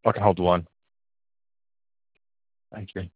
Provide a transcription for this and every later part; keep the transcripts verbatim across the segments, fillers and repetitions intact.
I can hold the line. Thank you.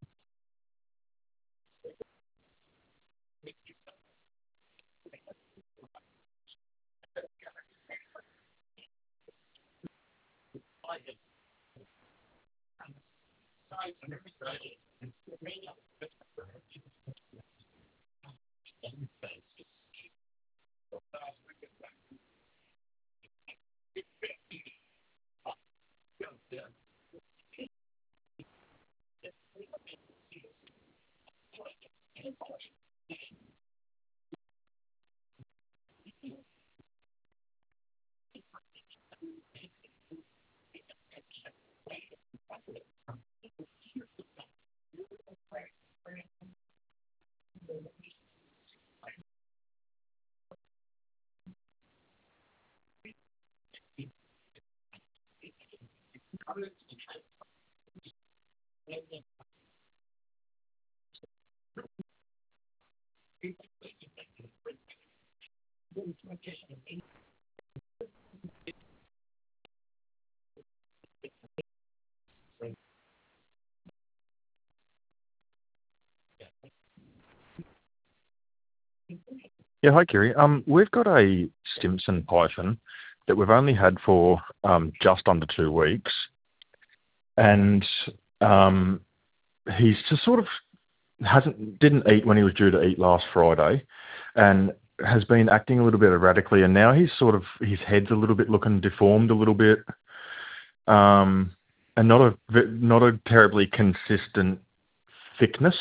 Yeah, hi, Kiri. Um, we've got a Stimson Python that we've only had for um, just under two weeks, and um, he's just sort of hasn't didn't eat when he was due to eat last Friday, and has been acting a little bit erratically, and now he's sort of his head's a little bit looking deformed a little bit, um, and not a not a terribly consistent thickness.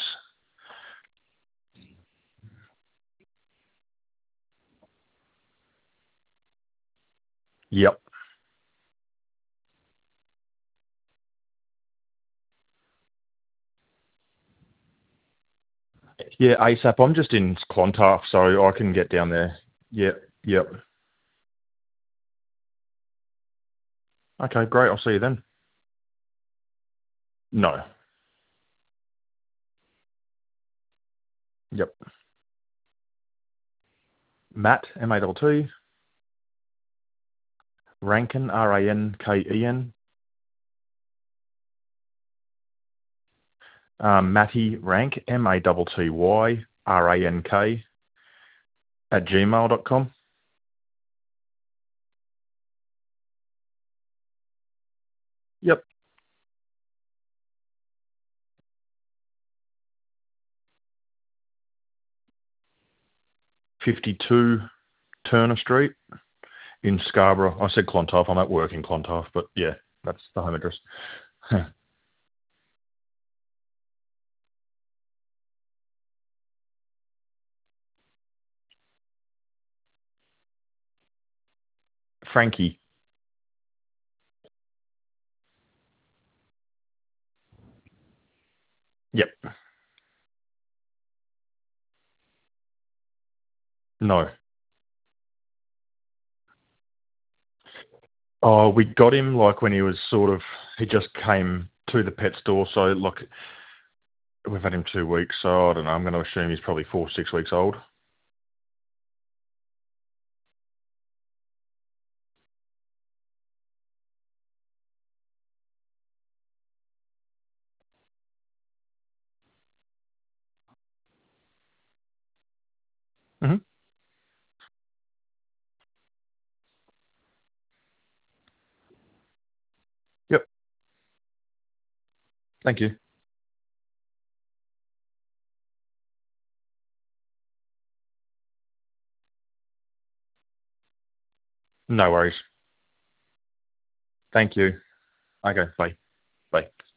Yep. Yeah, ASAP. I'm just in Clontarf, so I can get down there. Yep. Yep. Okay, great. I'll see you then. No. Yep. Matt, M A T T, Rankin, R A N K E N, um, Matty Rank, M A T T Y R A N K, at gmail dot com. Yep. fifty-two Turner Street in Scarborough. I said Clontarf. I'm at work in Clontarf, but yeah, that's the home address. Frankie. Yep. No. Oh, we got him like when he was sort of, he just came to the pet store. So look, we've had him two weeks. So I don't know. I'm going to assume he's probably four, six weeks old. Mm-hmm. Yep. Thank you. No worries. Thank you. Okay. Bye. Bye.